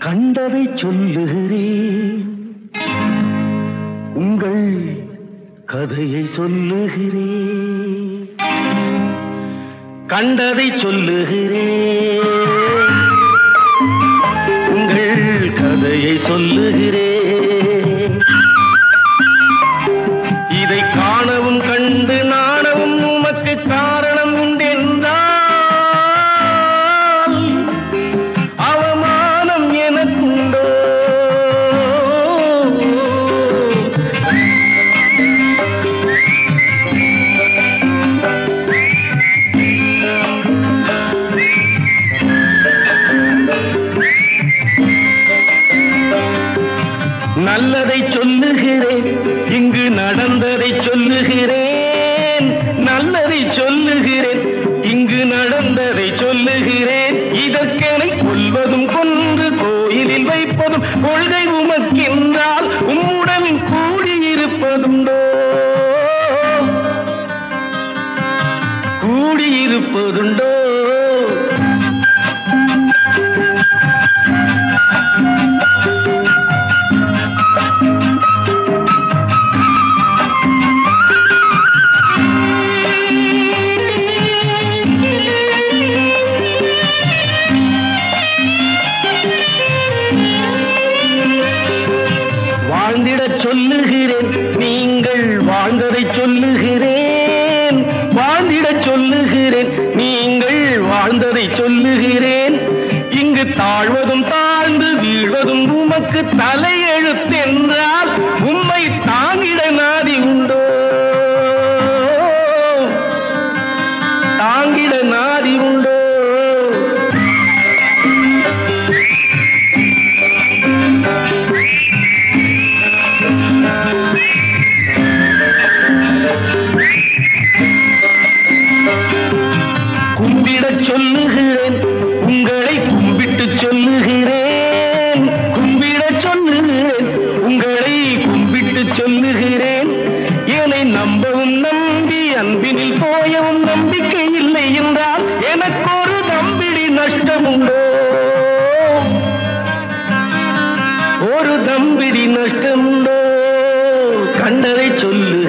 கண்டதை சொல்லுகிறேன், உங்கள் கதையை சொல்லுகிறேன். கண்டதை சொல்லுகிறேன், உங்கள் கதையை சொல்லுகிறேன். இதை காணவும் கண்டு நாணவும் உமக்கு காரணம் உண்டென்றால் அவமானம் எனக்குண்டோ? நல்லதை சொல்லுகிறேன், இங்கு நடந்ததை சொல்லுகிறேன். நல்லதை சொல்லுகிறேன், இங்கு நடந்ததை சொல்லுகிறேன். இதற்கெனை கொல்வதும் கொன்று கோயிலில் வைப்பதும் கொள்கை உமக்கென்றால் உம்முடன் கூடியிருப்பதுண்டோ? கூடியிருப்பதுண்டோ? வாழ்ந்திடச் சொல்லுகிறேன், நீங்கள் வாழ்ந்ததை சொல்லுகிறேன். வாழ்ந்திடச் சொல்லுகிறேன், நீங்கள் வாழ்ந்ததை சொல்லுகிறேன். இங்கு தாழ்வதும் தாழ்ந்து வீழ்வதும் உமக்கு தலையெழுத்தென்றால் உம்மை தாங்கிட நாதி உண்டோ? தாங்கிட நாதி உண்டோ? கும்பிடச் சொல்லுகிறேன், உங்களை கும்பிட்டு சொல்லுகிறேன். கும்பிடச் சொல்லுகிறேன், உங்களை கும்பிட்டு சொல்லுகிறேன். என்னை நம்பவும் நம்பி அன்பினில் போயவும் நம்பிக்கை இல்லை என்றால் எனக்கு ஒரு தம்பிடி நஷ்டம் உண்டோ? ஒரு தம்பிடி நஷ்டம் உண்டோ? கண்டதை சொல்லு,